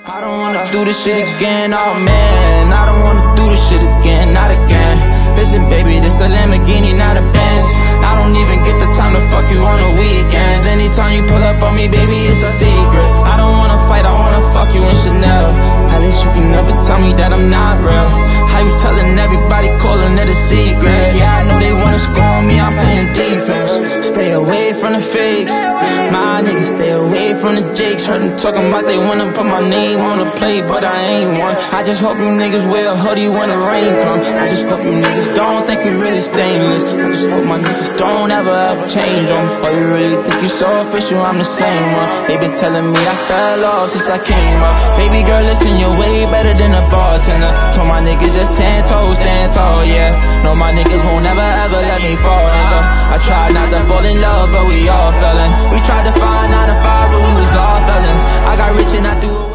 I don't wanna do this shit again, oh man. I don't wanna do this shit again, not again. Listen baby, this a Lamborghini, not a Benz. I don't even get the time to fuck you on the weekends. Anytime you pull up on me, baby, it's a secret. I don't wanna fight, I wanna fuck you in Chanel. At least you can never tell me that I'm not real. How you telling everybody, calling it a secret? Yeah, I know they wanna score me, I'm playing defense. Stay away from the fakes, my niggas stay away from the jakes. Heard them talking about they wanna put my name on the plate, but I ain't one. I just hope you niggas wear a hoodie when the rain comes. I just hope you niggas don't think you really stainless. I just hope my niggas don't ever change on me. Or you really think you so official, I'm the same one. They been telling me I fell off since I came up. Baby girl, listen, you're way better than a bartender. Told my niggas just 10 toes, stand tall, yeah. No, my niggas won't ever ever let me fall, nigga. I tried not to fall in love, but we all fell in. We tried to find 9 to 5s, but we was all felons. I got rich and I threw away